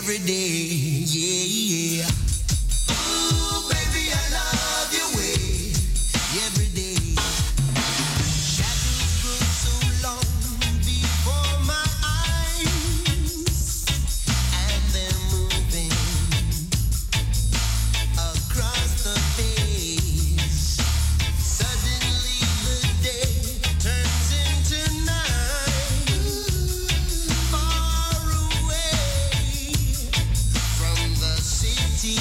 every day. Yeah, yeah. Ooh, baby, I love your way every day. Shadows grow so long before my eyes, and they're moving across the face. Suddenly the day turns into night, far away from the city.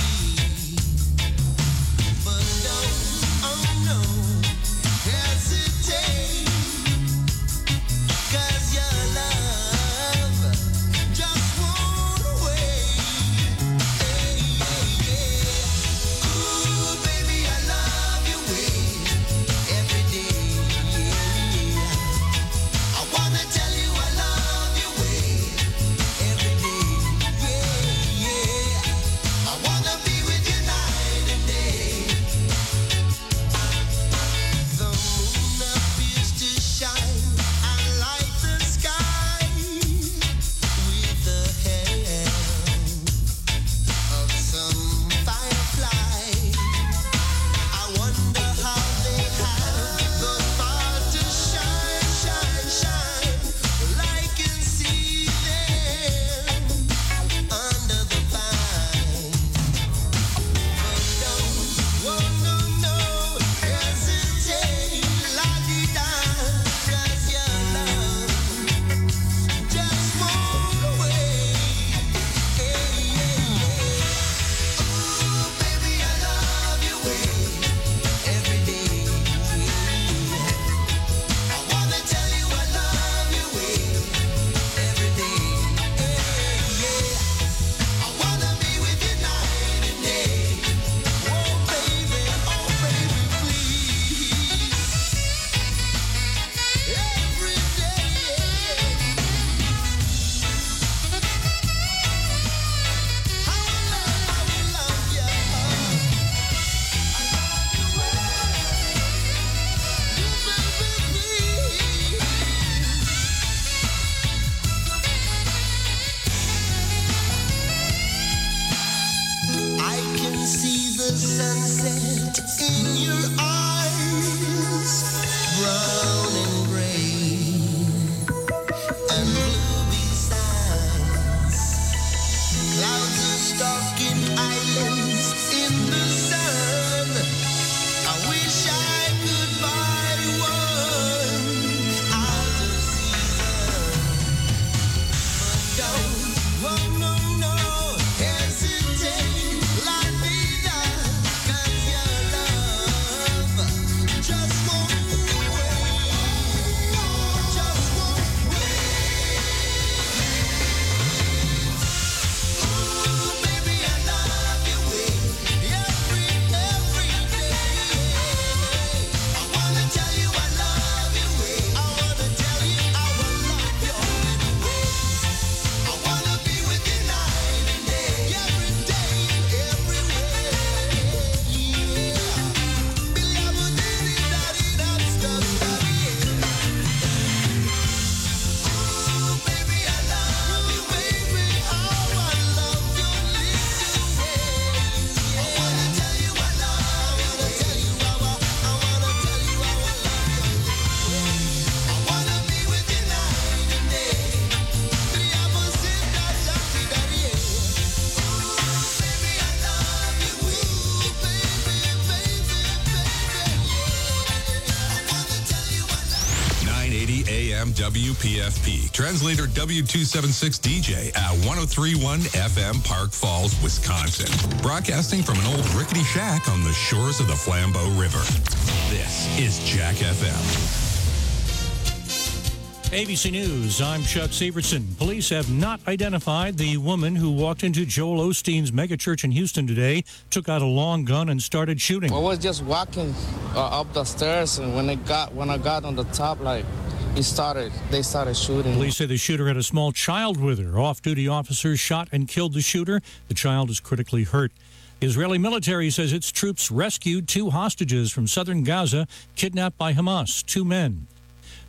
But don't, oh no, hesitate, 'cause your love just won't wait. Hey, yeah, yeah. Ooh, baby, I love your way every day. Yeah, yeah. I wanna tell you I love your way every day. Yeah, yeah. I wanna be with you night and day. The moon appears to shine and light the sky with the help of some firefly. I wonder how they have the power to shine, shine, shine. Well, I can see them under the vine. But don't, oh no, no, hesitate, la-di-da, 'cause your love just won't wait. Hey, yeah, yeah. Ooh, baby, I love your way every day. I wanna tell you I love your way every day. Hey, yeah. I wanna be with you night and day. Oh, baby, please. Every day. I will love you. I can see the sunset in your eyes, brown and gray and blue besides. Clouds are stalking islands in the sun. I wish I could buy one out of season. But don't, oh no, no, hesitate, la-di-da, 'cause your love just won't wait, just won't wait. Ooh, baby, I love your way every day. I wanna tell you I love your way. I wanna tell you I will love your way. I wanna be with you night and day, every day, everywhere. Yeah. Ooh, baby, I love you, baby. Oh, I love your little ways. I wanna tell you I love you. I wanna tell you I will love you. I wanna be with you night and day. Baby, I love you. Ooh, baby, I wanna tell you I love you. 980 AM WPFP. Translator W276 DJ at 1031 FM Park Falls, Wisconsin. Broadcasting from an old rickety shack on the shores of the Flambeau River. This is Jack FM. ABC News, I'm Chuck Severson. Police have not identified the woman who walked into Joel Osteen's megachurch in Houston today, took out a long gun, and started shooting. I was just walking up the stairs, and when I got on the top, they started shooting. Police say the shooter had a small child with her. Off-duty officers shot and killed the shooter. The child is critically hurt. Israeli military says its troops rescued 2 hostages from southern Gaza kidnapped by Hamas, 2 men.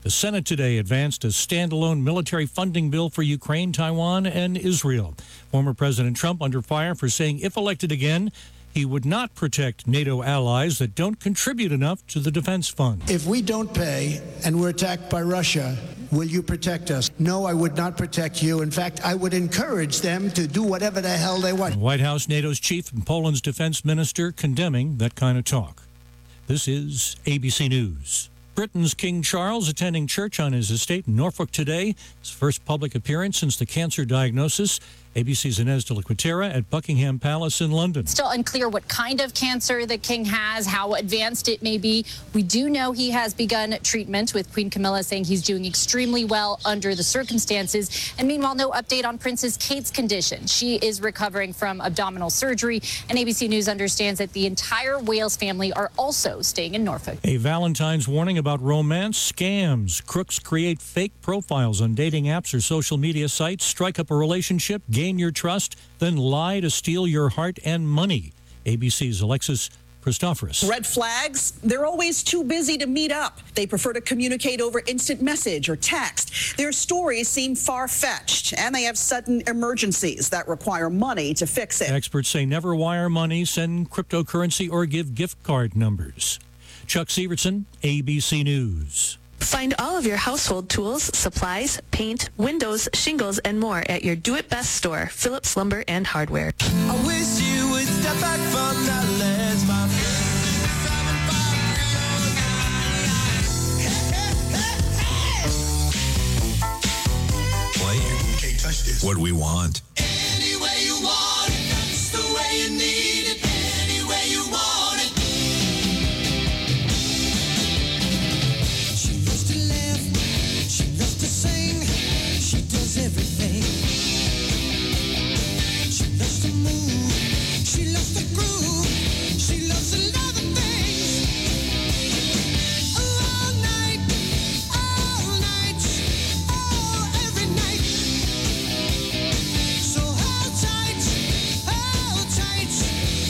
The Senate today advanced a standalone military funding bill for Ukraine, Taiwan, and Israel. Former President Trump under fire for saying if elected again, he would not protect NATO allies that don't contribute enough to the defense fund. If we don't pay and we're attacked by Russia, will you protect us? No, I would not protect you. In fact, I would encourage them to do whatever the hell they want. The White House, NATO's chief, and Poland's defense minister condemning that kind of talk. This is ABC News. Britain's King Charles attending church on his estate in Norfolk today. His first public appearance since the cancer diagnosis. ABC's Inez de la Quatera at Buckingham Palace in London. Still unclear what kind of cancer the king has, how advanced it may be. We do know he has begun treatment, with Queen Camilla saying he's doing extremely well under the circumstances. And meanwhile, no update on Princess Kate's condition. She is recovering from abdominal surgery, and ABC News understands that the entire Wales family are also staying in Norfolk. A Valentine's warning about romance scams. Crooks create fake profiles on dating apps or social media sites, strike up a relationship, gain your trust, then lie to steal your heart and money. ABC's Alexis Christoforous. Red flags, they're always too busy to meet up. They prefer to communicate over instant message or text. Their stories seem far-fetched, and they have sudden emergencies that require money to fix it. Experts say never wire money, send cryptocurrency, or give gift card numbers. Chuck Severson, ABC News. Find all of your household tools, supplies, paint, windows, shingles, and more at your do-it-best store, Phillips Lumber and Hardware. I wish you would step back from that ledge, my Playing. Can't touch this. What we want. Any way you want it, that's the way you need it. Any way you want it. She loves to laugh, she loves to sing, she does everything. She loves to move, she loves to groove, she loves a lot of things. All night, every night. So hold tight,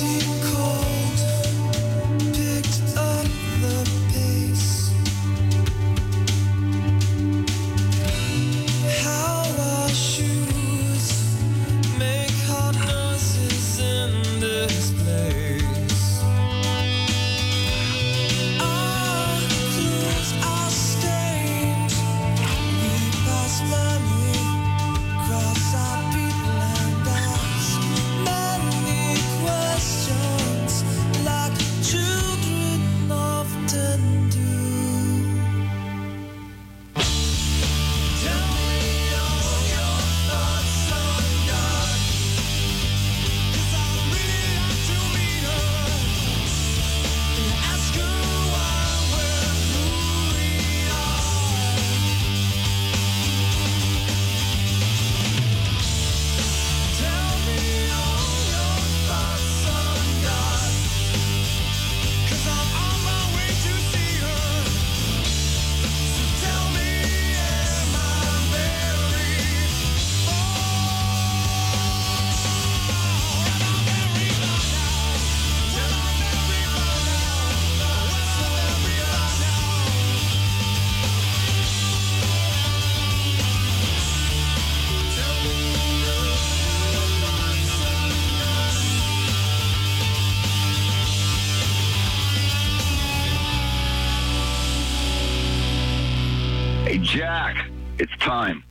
Hey, Jack, it's time.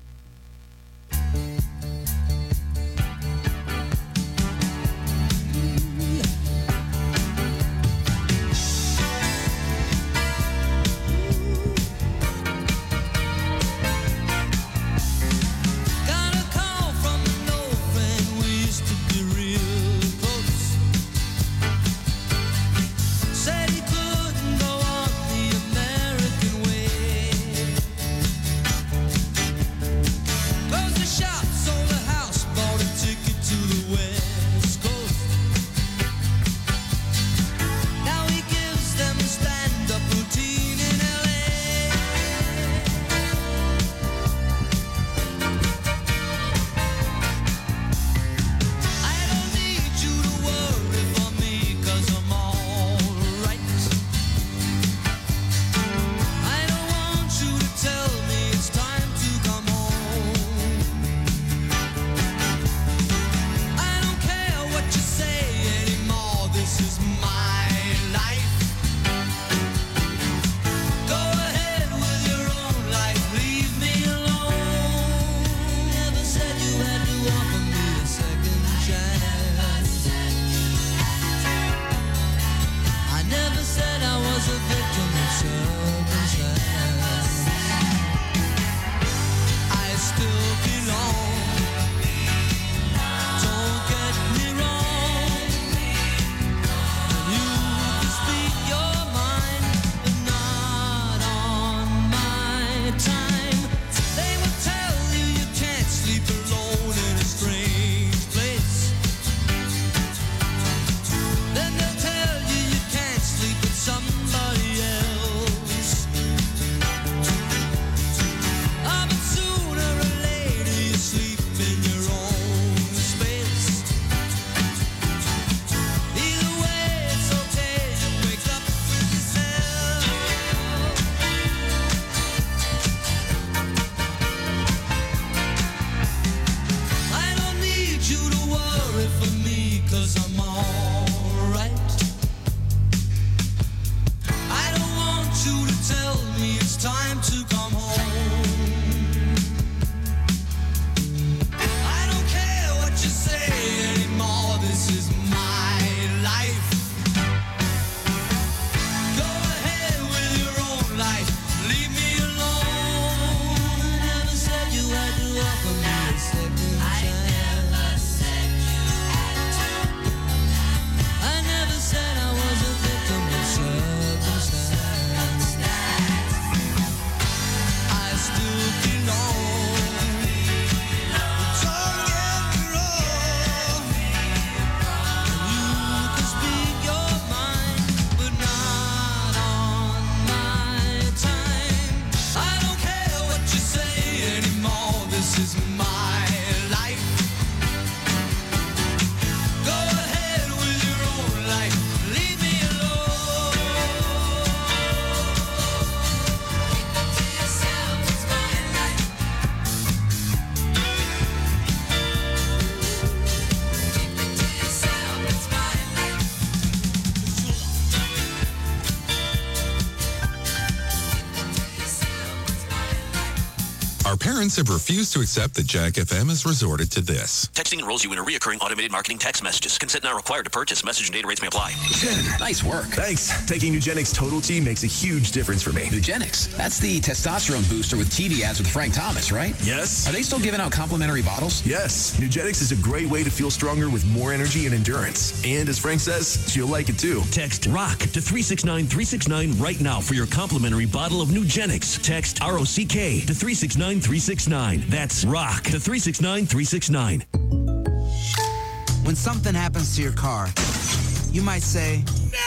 parents have refused to accept that Jack FM has resorted to this. Texting enrolls you in a reoccurring automated marketing text messages. Consent not required to purchase. Message and data rates may apply. Jen, nice work. Thanks. Taking Nugenix Total T makes a huge difference for me. Nugenix? That's the testosterone booster with TV ads with Frank Thomas, right? Yes. Are they still giving out complimentary bottles? Yes. Nugenix is a great way to feel stronger with more energy and endurance. And as Frank says, she'll like it too. Text ROCK to 369-369 right now for your complimentary bottle of Nugenix. Text ROCK to 369-369. That's ROCK to 369-369. When something happens to your car, you might say,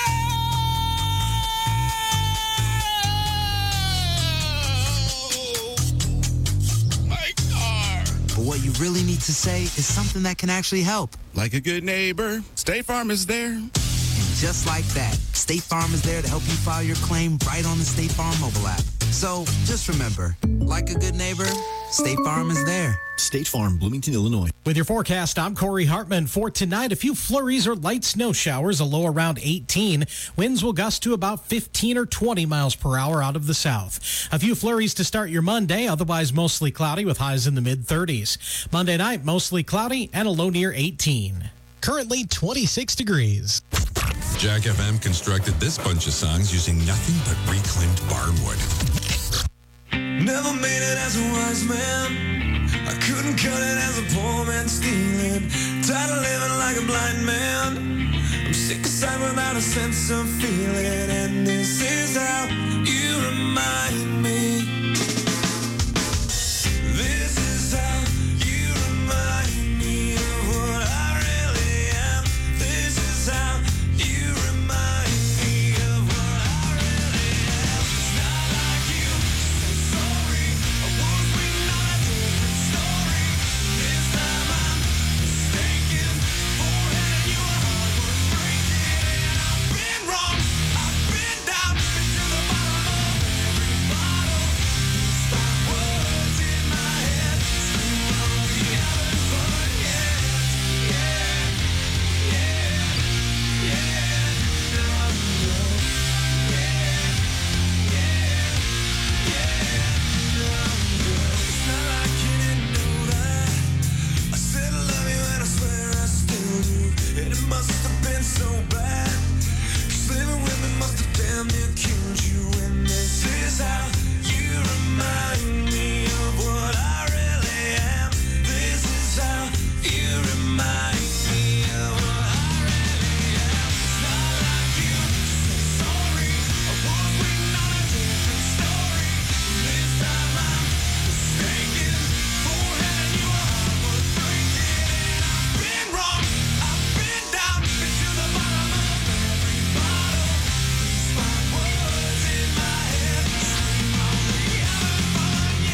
but what you really need to say is something that can actually help. Like a good neighbor, State Farm is there. And just like that, State Farm is there to help you file your claim right on the State Farm mobile app. So just remember, like a good neighbor, State Farm is there. State Farm, Bloomington, Illinois. With your forecast, I'm Corey Hartman. For tonight, a few flurries or light snow showers, a low around 18. Winds will gust to about 15 or 20 miles per hour out of the south. A few flurries to start your Monday, otherwise mostly cloudy with highs in the mid-30s. Monday night, mostly cloudy and a low near 18. Currently 26 degrees. Jack FM constructed this bunch of songs using nothing but reclaimed barnwood. Never made it as a wise man. I couldn't cut it as a poor man stealing. Tired of living like a blind man. I'm sick aside without a sense of feeling. And this is how you remind me. This is how you remind me of what I really am. This is how you remind me of what I really am. It's not like you say sorry. I was waiting on a different story. This time I'm mistaken for having you a heart worth breaking. And I've been wrong. I've been down, been to the bottom of every bottle. These five words in my head scream, "Oh, we haven't fun yet." It's not like you didn't know that. I said I love you and I swear I still do. And it must have been so bad. 'Cause living with me must have damn near killed you. And this is how you remind me of what I really am. This is how you remind me of what I really am. It's not like you say sorry. I was waiting on a different story. This time I'm mistaken for having you a heart worth breaking. And I've been wrong. I've been down, been to the bottom of every bottle. These five words in my head scream, "Oh, we haven't fun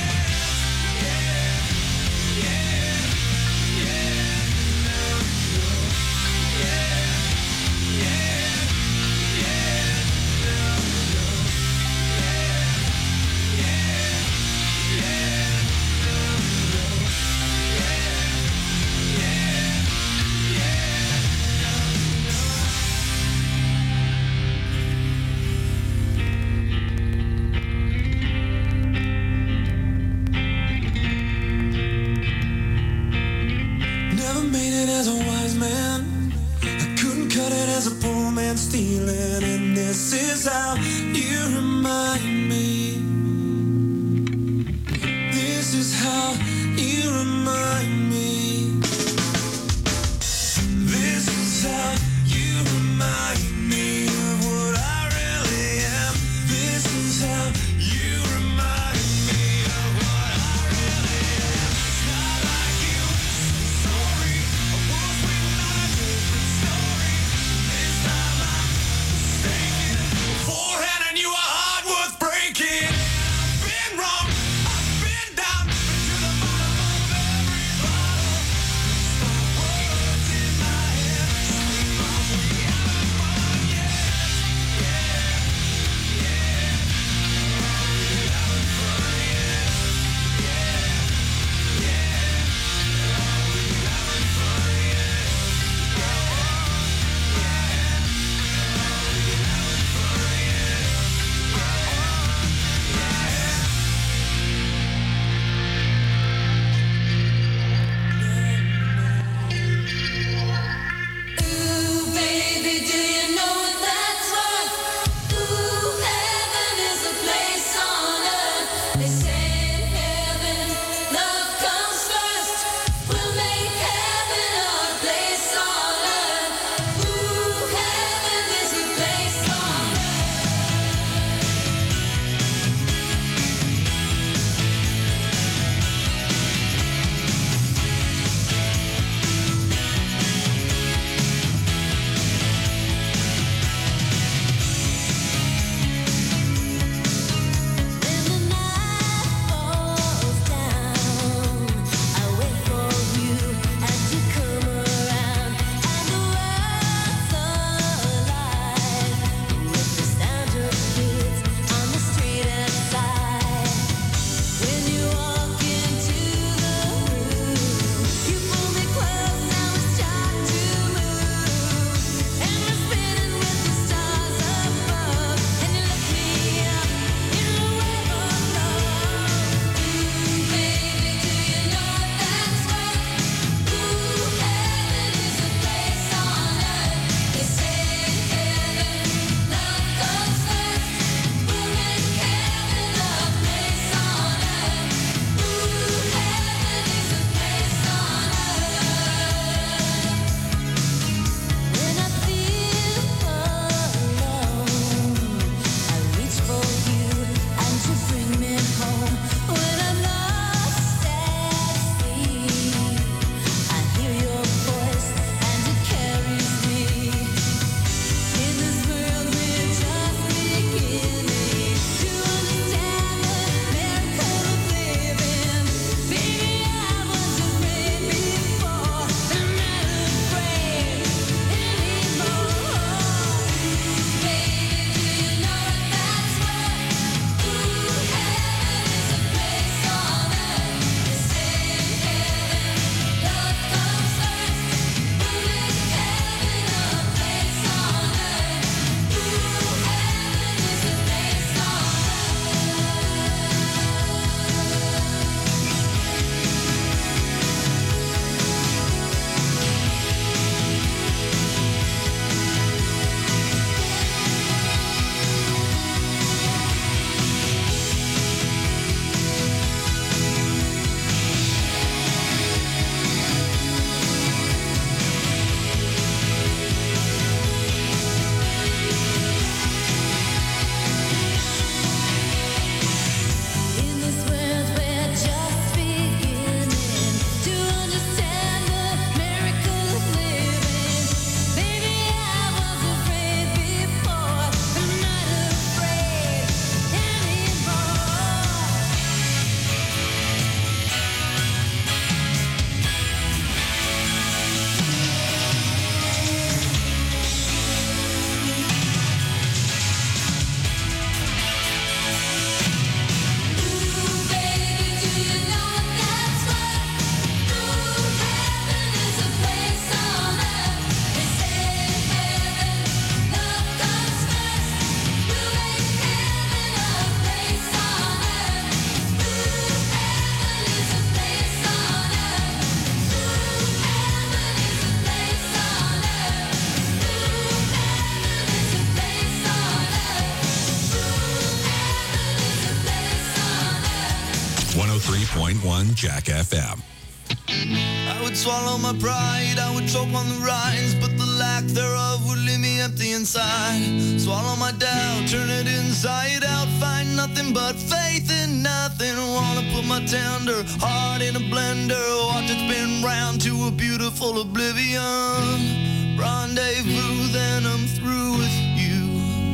103.1 Jack FM. I would swallow my pride, I would choke on the rinds, but the lack thereof would leave me empty inside. Swallow my doubt, turn it inside out, find nothing but faith in nothing. Wanna put my tender heart in a blender, watch it spin round to a beautiful oblivion. Rendezvous, then I'm through with you.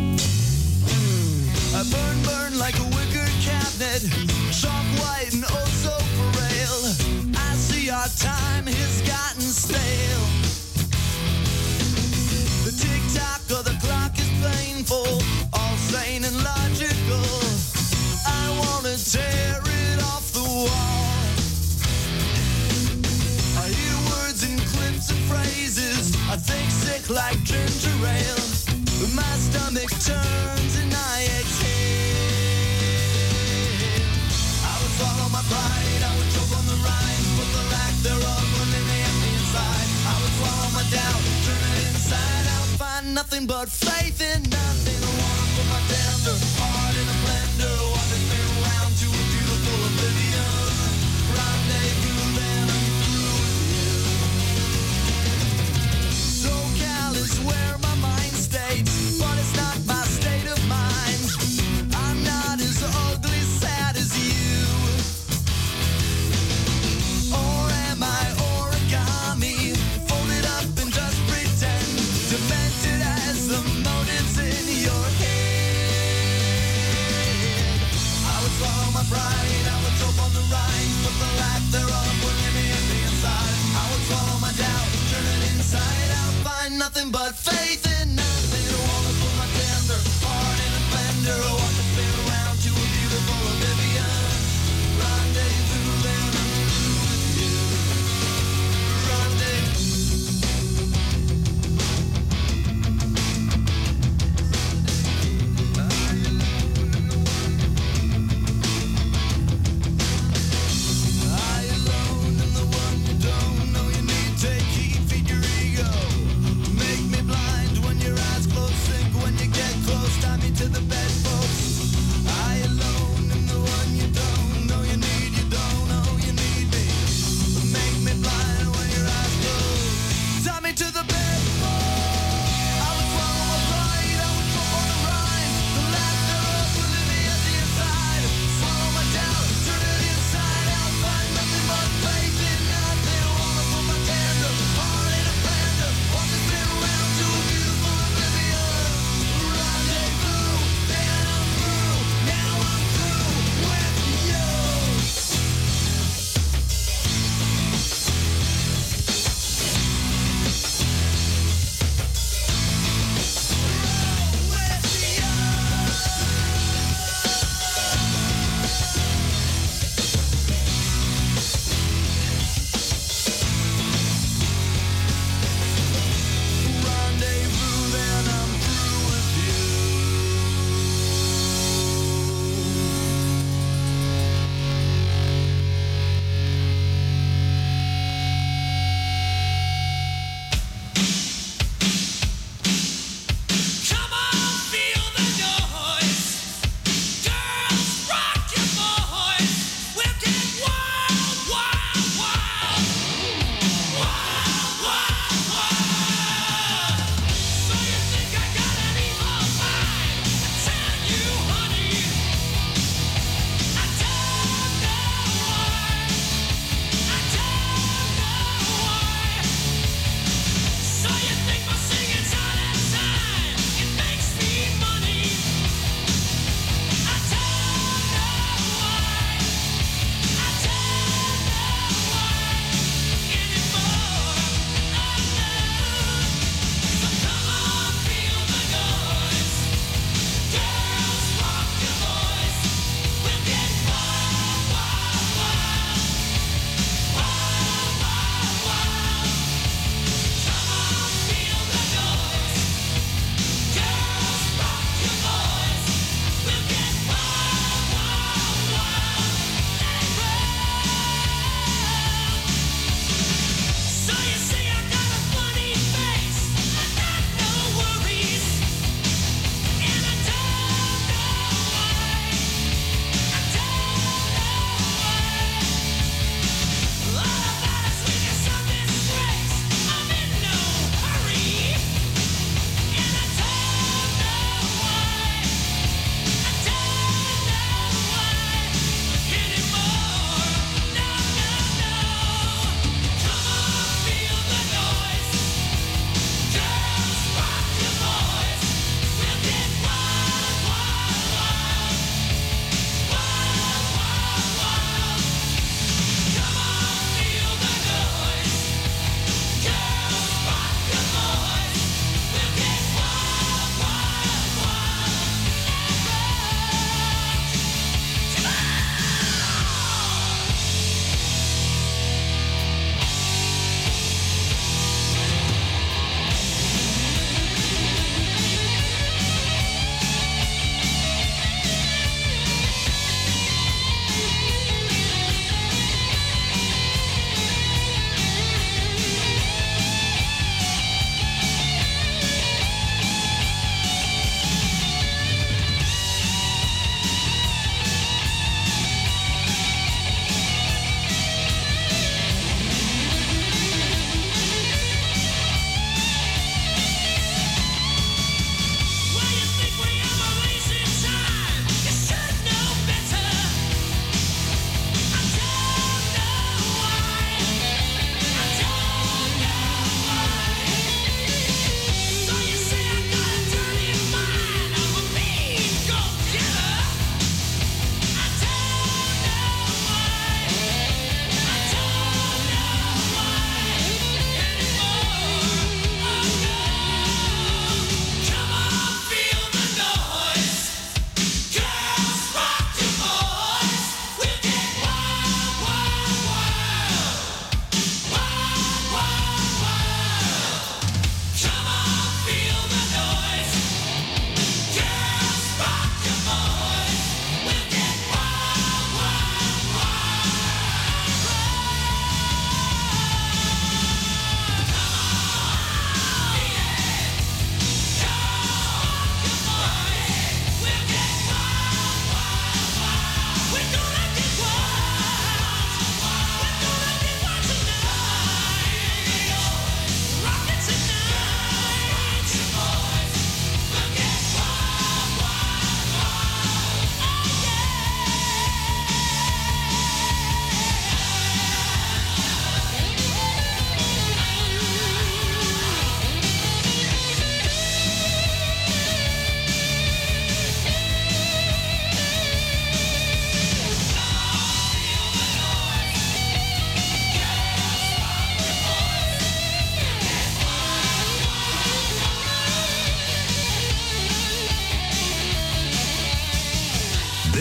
I burn like a wicker cabinet, chalk white and oh so frail. I see our time has gotten stale. The tick-tock of the clock is painful, all sane and logical. I wanna tear it off the wall. I hear words and clips and phrases, I think sick like ginger ale. My stomach turns and I exhale. I would swallow my pride, I would choke on the rhymes, but the lack thereof would leave me empty inside. I would swallow my doubt, turn it inside out, find nothing but faith in nothing. I wanna put my tender heart in a blender, watch it spin around to a beautiful oblivion. Rendezvous, then I'm through with you. SoCal is where my mind stays, but it's not my state of mind. I'm not as ugly sad as you. Or am I origami, folded up and just pretend, demented as the motives in your head. I would swallow my pride, I would choke on the rhymes, but the lack thereof would leave me empty inside. I would swallow my doubt, turn it inside out, find nothing but faith in nothing. I wanna put my tender heart in a blender, watch it spin around to a beautiful oblivion. Rendezvous, then I'm through with you. I alone am the one you don't know you need. Take heed, feed your ego, make me blind.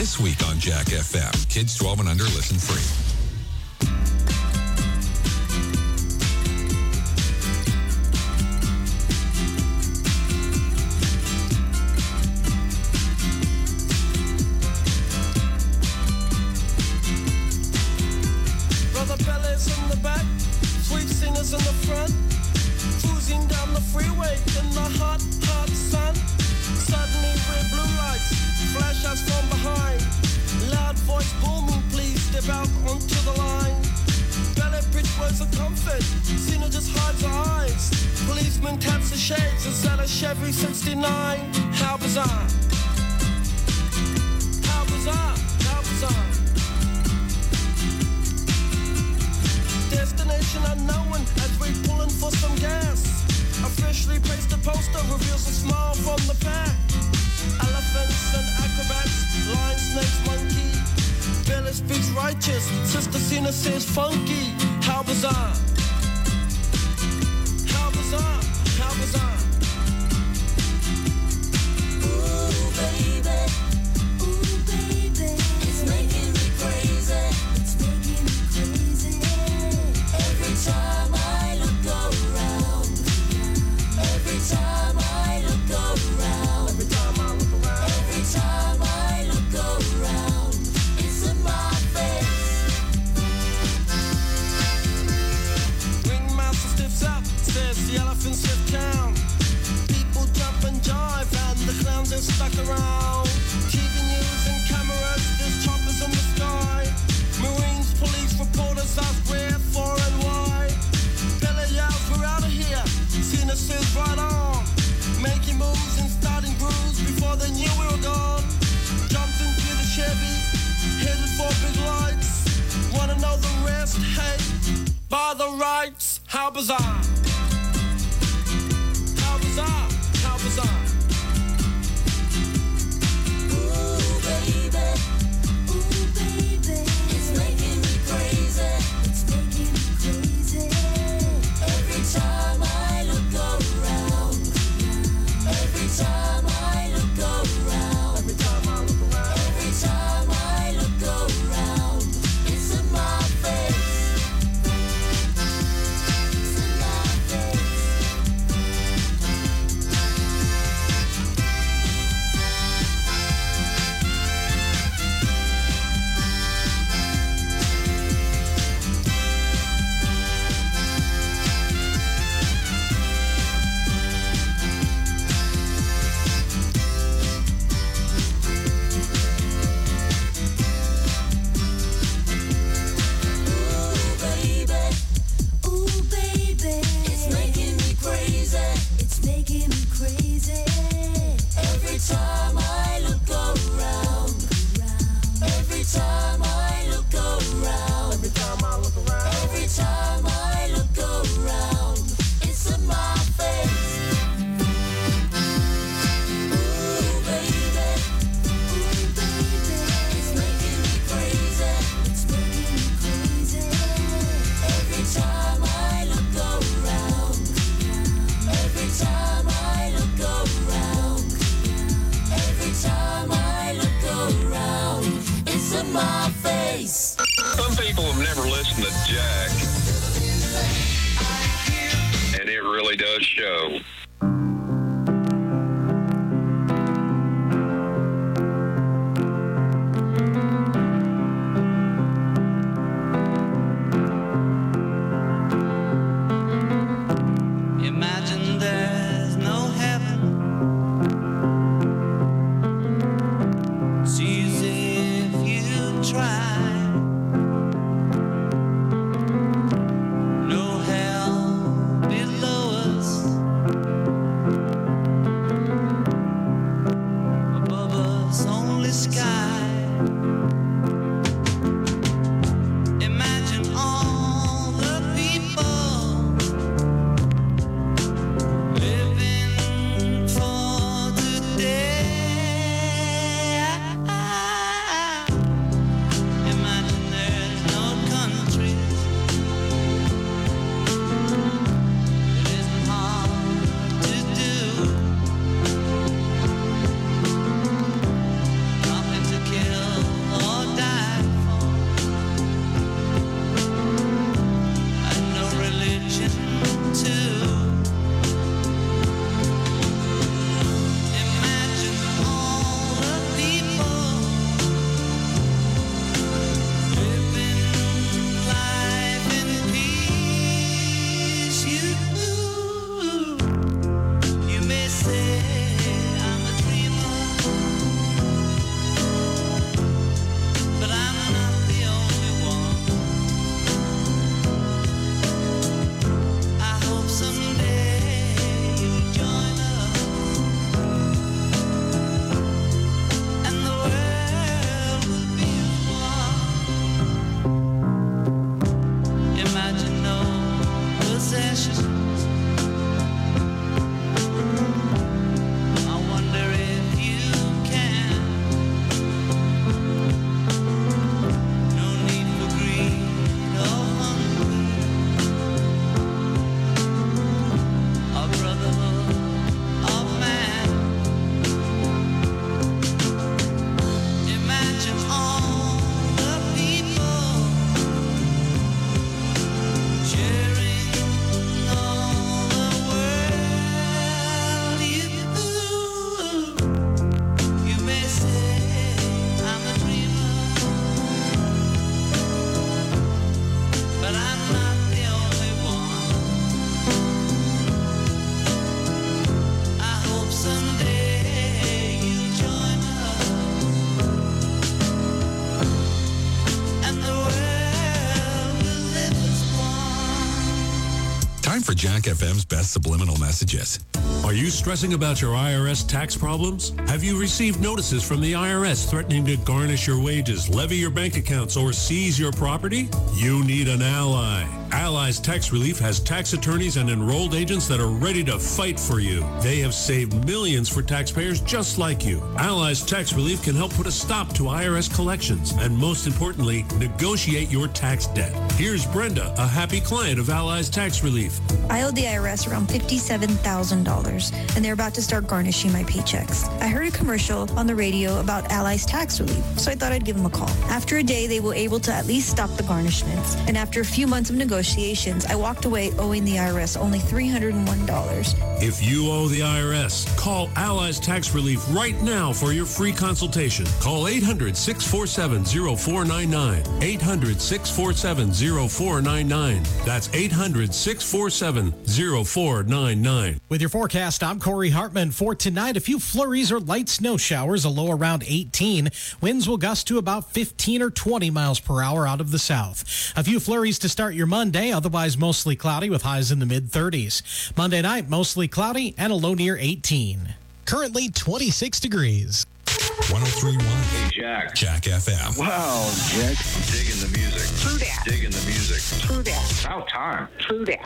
This week on Jack FM, kids 12 and under listen free. Brother Bellas in the back, sweet singers in the front, cruising down the freeway in the hot, hot sun. Suddenly red blue lights flash us from behind. Loud voice booming, please step out onto the line. Ballet bridge words of comfort, Cena just hides her eyes. Policeman taps the shades, is that a Chevy 69? How bizarre. How bizarre, how bizarre. Destination unknown as we're pulling for some gas. Officially placed a poster, reveals a smile from the pack. Elephants and acrobats, lion, snakes, monkey. Billy speaks righteous, Sister Cena says funky. How bizarre. How bizarre, how bizarre. Ooh, baby, it's making me crazy. It's making me crazy. Every time I look around. Every time I look around. Every time I look around. Every time I look around. It's in my face. Ringmaster stiffs up, says the elephants have town. People jump and jive and the clowns are stuck around. TV news and cameras, there's choppers in the sky. Marines, police, reporters ask where, for and why. Billy yells, we're out of here. Cena says right on. Making moves and starting grooves before they knew we were gone. Jumped into the Chevy, headed for big lights. Wanna know the rest? Hey, by the rights, how bizarre. How bizarre, how bizarre. Ooh, baby, it's making me crazy. It's making me crazy. Every time I look around. Every time I look around. Every time I look around. Every time I look around. It's in my face. It's in my face. Ooh, baby, it's making me crazy. It's making me crazy. Every time I look around. Every time I look around. Every time I look around. Every time I look around. It's in my face. Ooh, baby, it's making me crazy. It's making me crazy. Every time I look around. Every time I look around. Every time I look around. It's in my face. Some people have never listened to Jack, and it really does show. Imagine there's no heaven. It's easy if you try. No hell below us. Jack FM's best subliminal messages. Are you stressing about your IRS tax problems? Have you received notices from the IRS threatening to garnish your wages, levy your bank accounts, or seize your property? You need an ally. Allies Tax Relief has tax attorneys and enrolled agents that are ready to fight for you. They have saved millions for taxpayers just like you. Allies Tax Relief can help put a stop to IRS collections and, most importantly, negotiate your tax debt. Here's Brenda, a happy client of Allies Tax Relief. I owed the IRS around $57,000, and they're about to start garnishing my paychecks. I heard a commercial on the radio about Allies Tax Relief, so I thought I'd give them a call. After a day, they were able to at least stop the garnishments, and after a few months of negotiations, I walked away owing the IRS only $301. If you owe the IRS, call Allies Tax Relief right now for your free consultation. Call 800-647-0499. 800-647-0499. That's 800-647-0499. With your forecast, I'm Corey Hartman. For tonight, a few flurries or light snow showers, a low around 18. Winds will gust to about 15 or 20 miles per hour out of the south. A few flurries to start your Monday, otherwise mostly cloudy with highs in the mid-30s. Monday night, mostly cloudy and a low near 18. Currently 26 degrees. 103.1. Hey, Jack. Jack FM. Wow, Jack. I'm digging the music. True that. Digging the music. True that. About time. True that.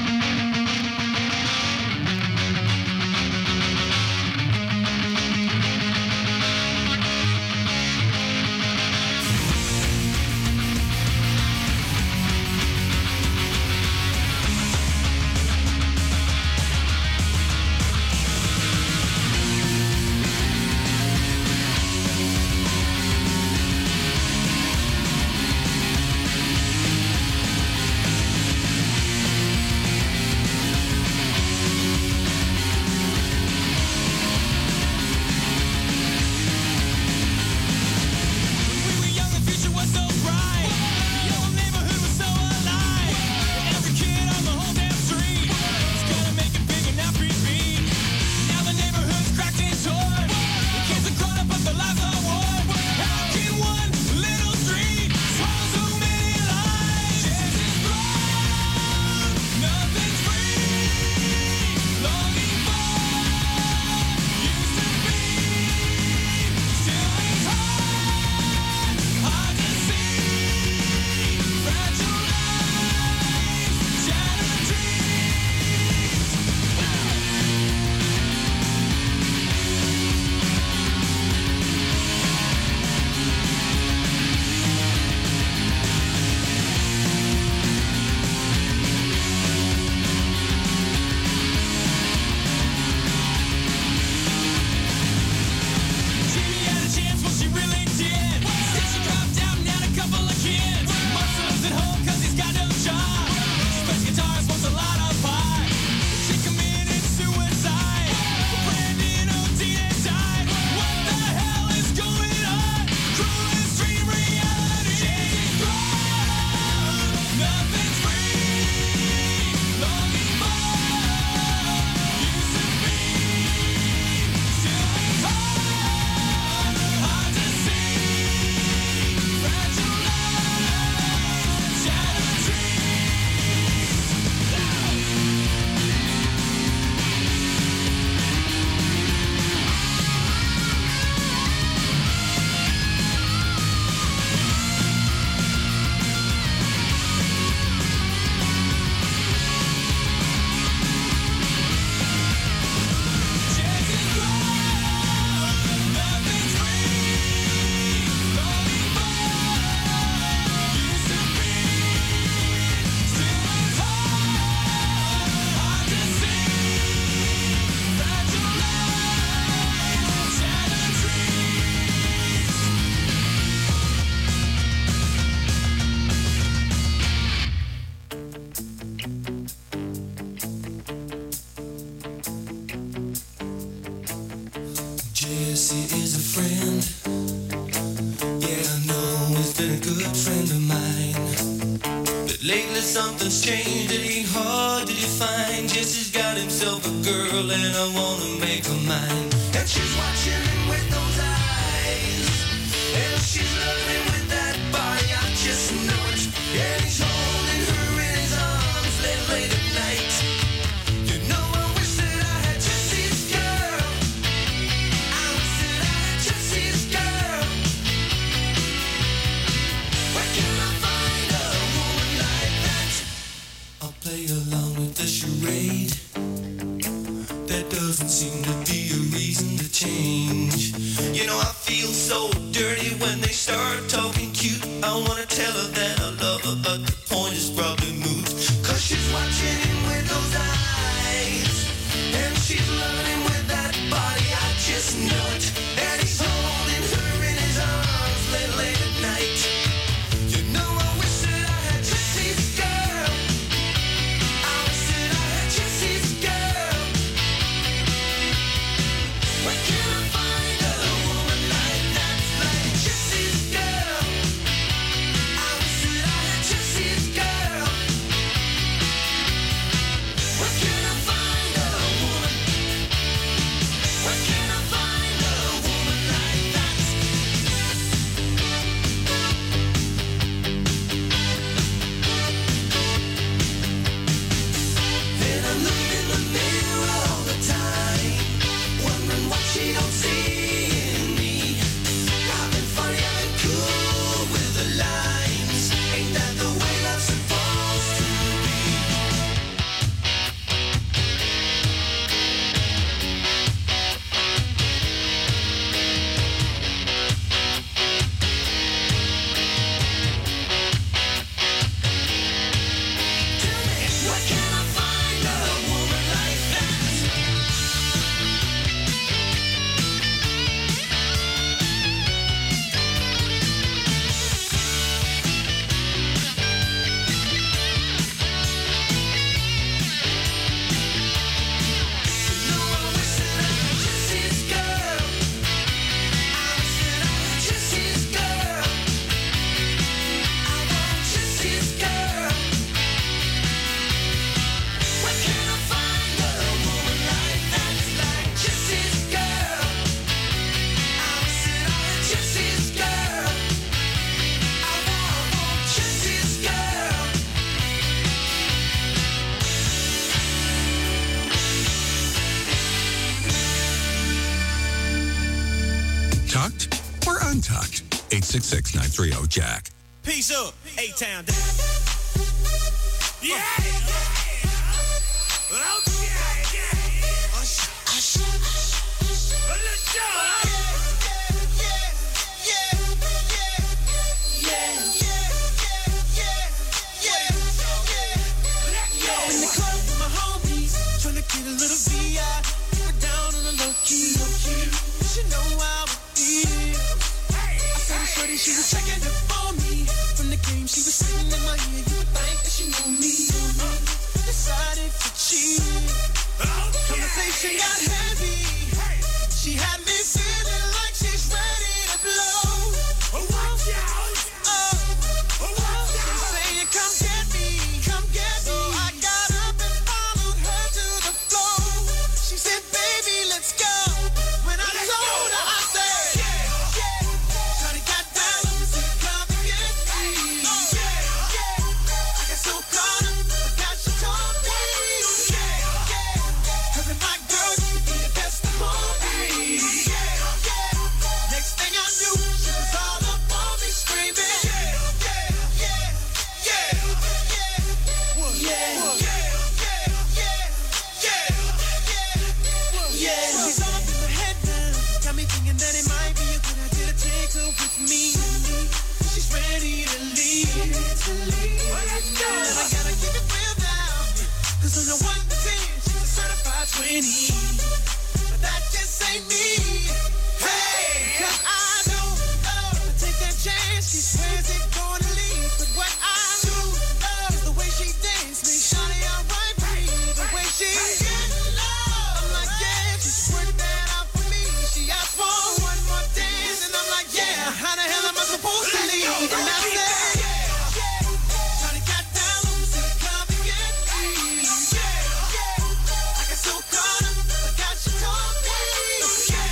Jesse is a friend. Yeah, I know he's been a good friend of mine. But lately something's changed, it ain't hard to define. Jesse's got himself a girl and I wanna make her mine. And she's watching him with those eyes. And she's loving with that body, I just know it. And he's holding her in his arms late at night. there doesn't seem to be a reason to change. You know, I feel so dirty when they start talking cute. I wanna tell her that I love her, but the point is probably moot. Cause she's watching him with those eyes, and she's loving him with that body, I just know it. And he's holding her in his arms late at night. You know, I wish that I had Jesse's girl. I wish that I had Jesse's girl. Where can I find a woman like that, like Jesse's girl? I wish that I had Jesse's girl. Where can I find a woman? Where can I find a woman like that? And I'm looking in the mirror all the time, wondering what she don't see in me. I've been funny, I've been cool with the lines. Ain't that the way love's supposed to be? Tell me, where can I find a woman like that? You know, I wish that I had Jesse's girl. I wish that I had Jesse's girl. I want Jesse's girl. Where can I find a woman like that, like Jesse's girl? I wish that I had Jesse's girl. I want Jesse's girl. Tucked or untucked? 866-930-JACK. Peace up, A-Town. Yeah! In the club with my homies, tryna get a little VI, keep it down on the low key. She know how it feels. I said it's shorty, she was checking up for me. From the game, she was sitting in my ear. You would think that she knew me. Decided to cheat. Conversation got heavy. She had me feeling like she's ready to blow. Watch out! She's saying, come get me, come get me. So I got up and followed her to the floor. She said, baby, let's go. When I told her, I said, shawty got down, so come and get me. I got so caught up, forgot she told me. Cause if my girl, you could be the best of all me. Next thing I knew, she was all up on me screaming. She's all up in my head now, got me thinking that it might be a good idea to take her with me. She's ready to leave. And I gotta keep it real now, cause on the 1 to 10, she's a certified 20. But that just ain't me. Hey, cause I don't take that chance. She swears it's gonna leave, but what I do is the way she dance makes shawty outright breathe. The way she I'm like, yeah, just work that out for me. She asked for one more dance, and I'm like, yeah, how the hell am I supposed to leave? And I said, shawty got down, so come and get me. I got so caught up, forgot she told me.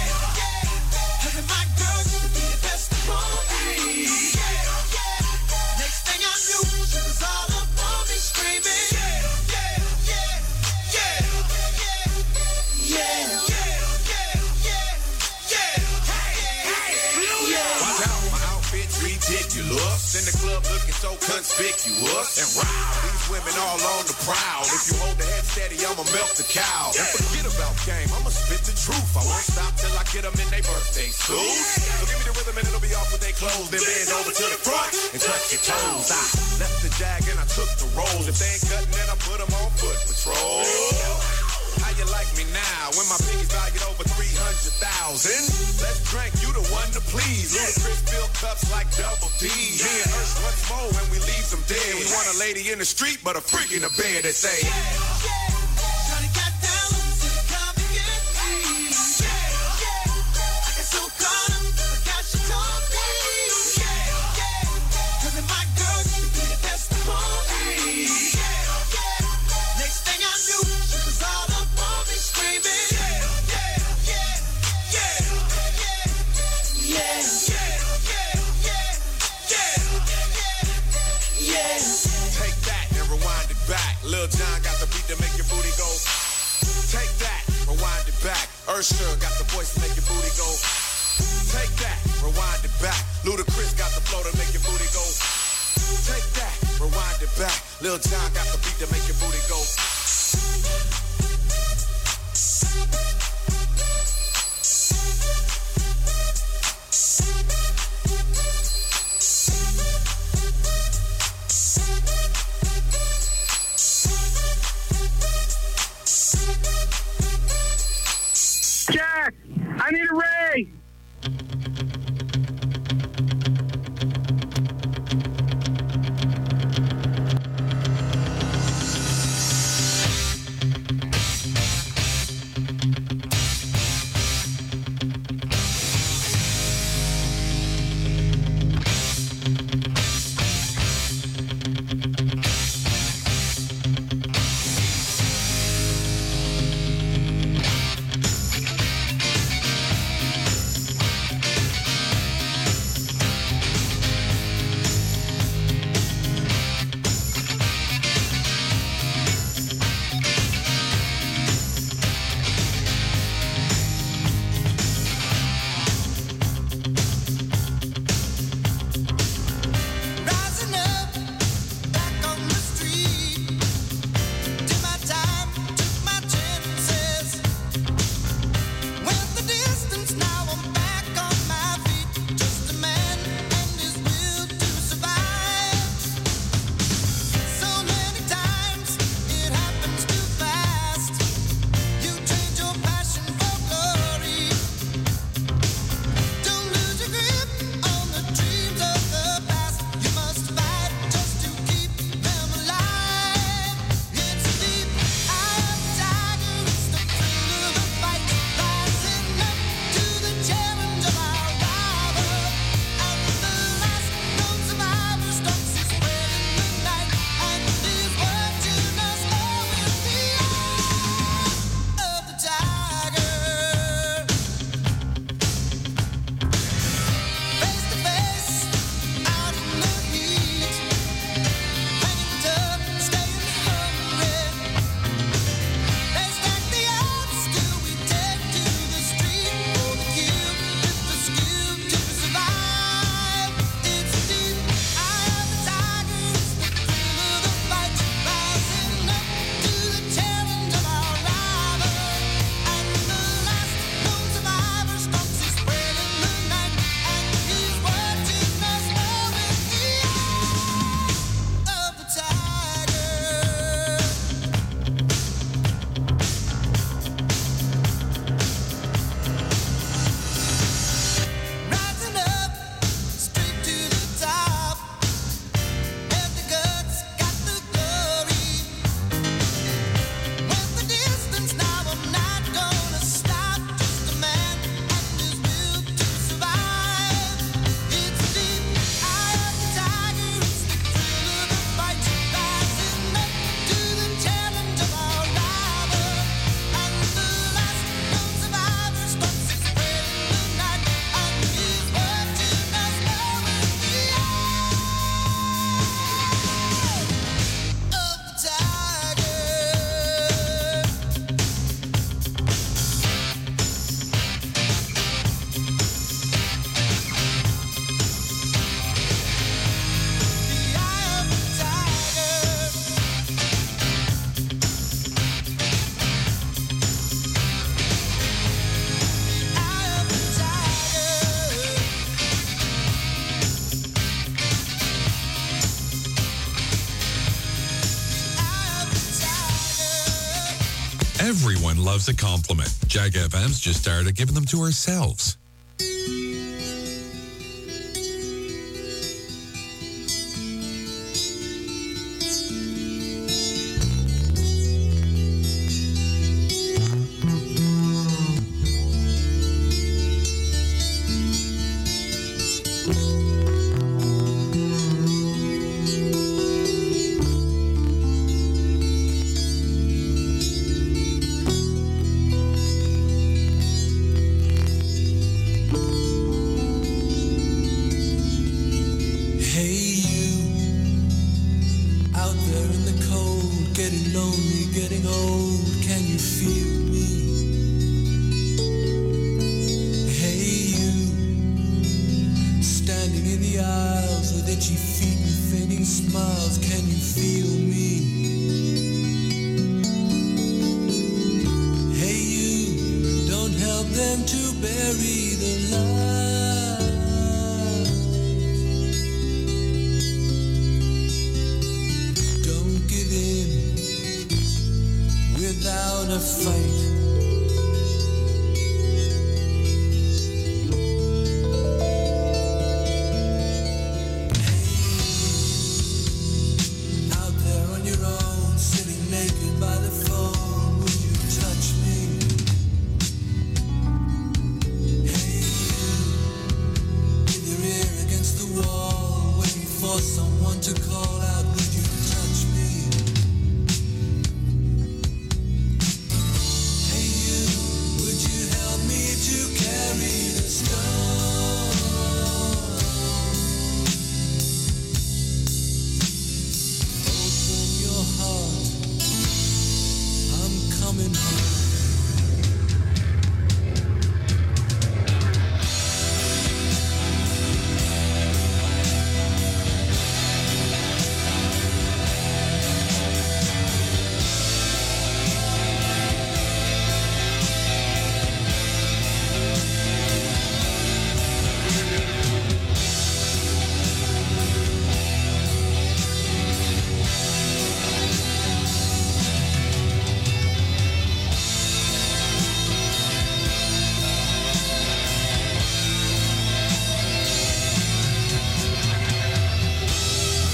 the club looking so conspicuous. And wow, these women all on the prowl. If you hold the head steady, I'ma milk the cow. And forget about game, I'ma spit the truth. I won't stop till I get them in their birthday suits. So give me the rhythm and it'll be off with their clothes. Then bend over to the front and touch your toes. I left the jag and I took the rolls. If they ain't cutting, then I put them on foot patrol. How you like me now when my piggy's valued over 300,000? Let's drink, you the one to please. Ludacris fill cups like double D. Me and Ursh once more when we leave them dead. We want a lady in the street, but a freak in the bed that say, Shawty got down, said come and get me. I got so caught up, forgot she told me. Cause if my girl, she be the testimony. Next thing I knew, she was all up on me screaming. Take that and rewind it back. Lil Jon got the beat to make your booty go. Take that, rewind it back. Usher got the voice to make your booty go. Take that, rewind it back. Ludacris got the flow to make your booty go. Take that, rewind it back. Lil Jon got the beat to make your booty go. Jack, I need a Ray. Everyone loves a compliment. Jag FM's just started giving them to ourselves. Them to bury the light.